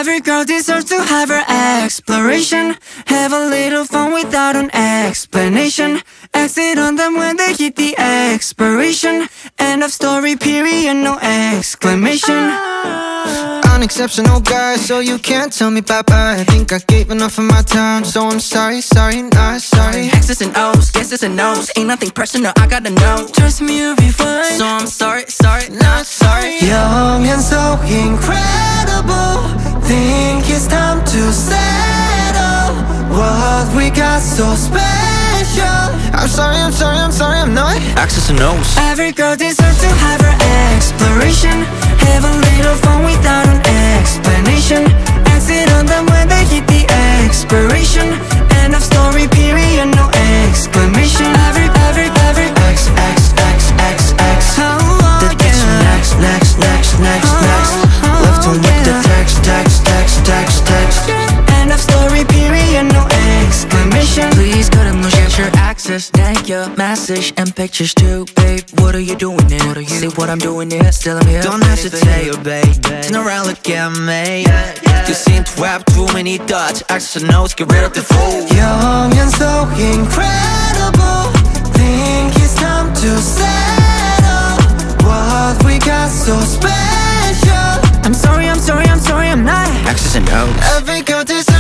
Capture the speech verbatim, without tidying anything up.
Every girl deserves to have her exploration. Have a little fun without an explanation. Exit on them when they hit the expiration. End of story, period, no exclamation. Unexceptional guy, so you can't tell me bye-bye. I think I gave enough of my time, so I'm sorry, sorry, not sorry. X's and O's, guesses and no's. Ain't nothing personal, I gotta know. Trust me, you'll be fine. So I'm sorry, sorry, not sorry. Young and so incredible. Think it's time to settle. What we got so special. I'm sorry, I'm sorry, I'm sorry, I'm not X's and O's. Every girl deserves to have her exploration. Have a little fun without an explanation. Exit on them when they hit the expiration. End of story, period, no exclamation. Every, every, every X, X, X, X, X. The next, next, next, next, next, next. Left on with the text, text, text, text, text. End of story, period, no exclamation. Please go to get your access. Thank your message and pictures too, babe. What are you doing here? What are you? See what I'm doing here? Still I'm here. Don't hesitate, babe. Turn around, look at me. You seem to have too many thoughts. X's and O's, get rid of the fool. Young and so incredible. Think it's time to settle. What we got so special. I'm sorry, I'm sorry, I'm sorry, I'm not X's and O's. Every girl deserves